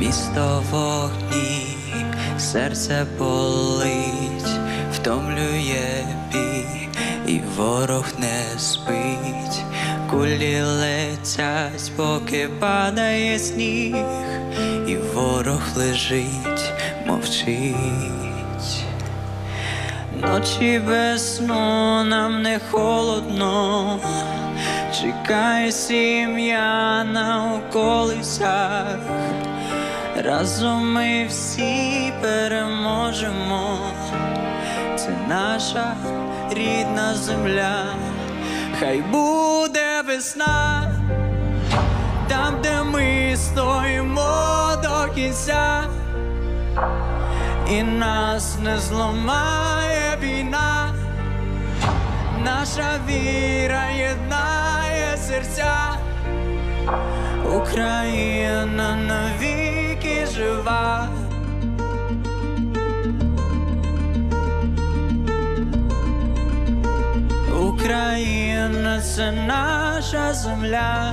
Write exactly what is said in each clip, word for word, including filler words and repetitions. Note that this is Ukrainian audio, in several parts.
Місто в вогні, серце болить, втомлює бій, і ворог не спить. Кулі летять, поки падає сніг, і ворог лежить, мовчить. Ночі без сну, нам не холодно, чекає сім'я на околицях. Разом ми всі переможемо, це наша рідна земля. Хай буде весна, там, де ми стоїмо до кінця, і нас не зламає війна. Наша віра єднає серця, Україна навіки жива. Україна – це наша земля.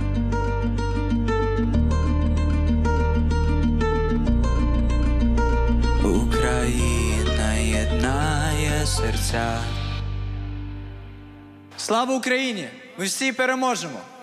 Україна єднає серця. Слава Україні! Ми всі переможемо!